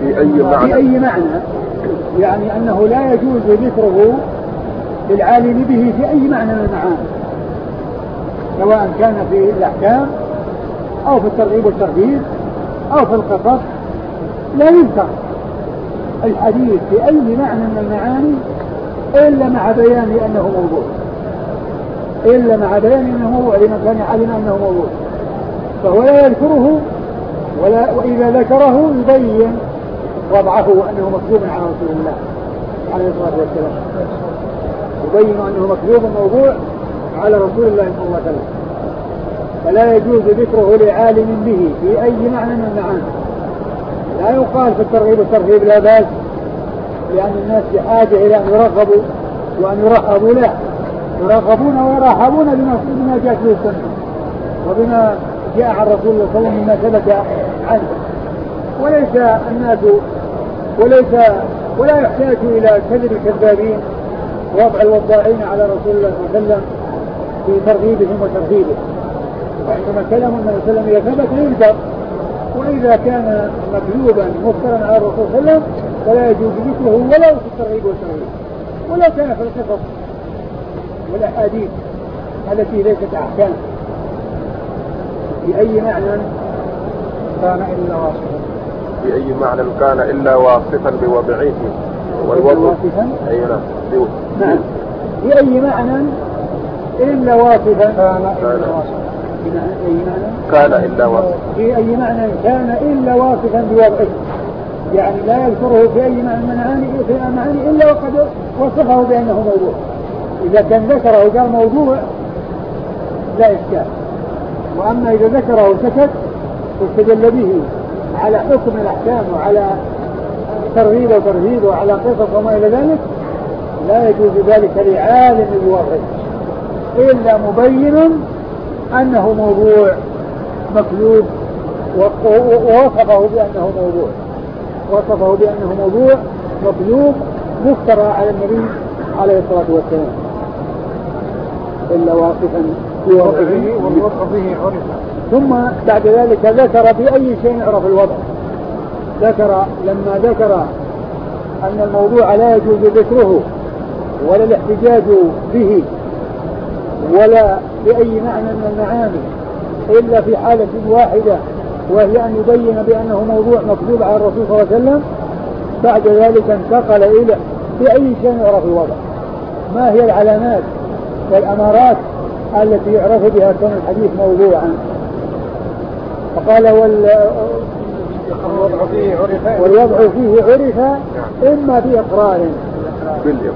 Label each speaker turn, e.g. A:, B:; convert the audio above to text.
A: في أي معنى يعني أنه لا يجوز ذكره للعالم به في أي معنى من المعاني، سواء كان في الأحكام أو في الترغيب والترهيب أو في القصص، لا يذكر الحديث في أي معنى من المعاني إلا مع بيان أنه موضوع، إلا مع بيان أنه موضوع لمن كان يعلم أنه موضوع، فهو لا يذكره وإذا ذكره يبين وضعه وأنه مكذوب على رسول الله عليه الصلاة والسلام، يبين أنه مكذوب موضوع على رسول الله صلى الله عليه وسلم. فلا يجوز ذكره لعالم به في أي معنى من المعاني. لا يقال في الترغيب والترهيب لا بأس، لأن الناس بحاجة إلى أن يرغبوا وأن يرحبوا له، يرغبون ويرحبون بما جاءت به السنة وبما جاء عن رسول الله صلى الله عليه وسلم مما ثبت عنه، وليس الناس ولا يحتاج إلى كذب الكذابين وضع الوضاعين على رسول الله صلى الله عليه وسلم في ترغيبهم وترهيبهم. وعندما كلام النبي صلى الله عليه وسلم إذا ثبت ينكر، وإذا كان مكذوبا مفترا على الرسول صلى الله عليه وسلم فلا يجوز ذكره ولو في الترغيب والترهيب، ولا كان في القصص والأحاديث التي ليست أحكام. بأي معنى كان إلا واصفا،
B: بأي معنى كان إلا واصفا بوضعه والوضع أي
A: نعم. بأي معنى إلا واصفا
B: كان إلا واصفا
A: في أي معنى كان إلا واصفا بوضعه، يعني لا يذكره في أي معنى إلا وقد وصفه بأنه موضوع. إذا كان ذكره قال موضوع لا إشكال، وأما إذا ذكره سكت واستدل به على حكم الأحكام وعلى ترغيب وترهيب وعلى قصص وما إلى ذلك لا يجوز ذلك لعالم بوضعه إلا مبين أنه موضوع مكذوب ووصفه بأنه موضوع مكذوب مفترى على النبي عليه الصلاة والسلام، إلا واصفا بوضعه والوضع به عرف. ثم بعد ذلك ذكر بأي شيء يعرف الوضع. لما ذكر أن الموضوع لا يجوز ذكره ولا الاحتجاج به ولا بأي معنى من المعاني إلا في حالة واحدة، وهي أن يبين بأنه موضوع مكذوب على الرسول صلى الله عليه وسلم، بعد ذلك انتقل إلى بأي شيء يعرف الوضع، ما هي العلامات والأمارات التي يعرف بها كون الحديث موضوعا. فقال والوضع فيه عرف إما بإقرار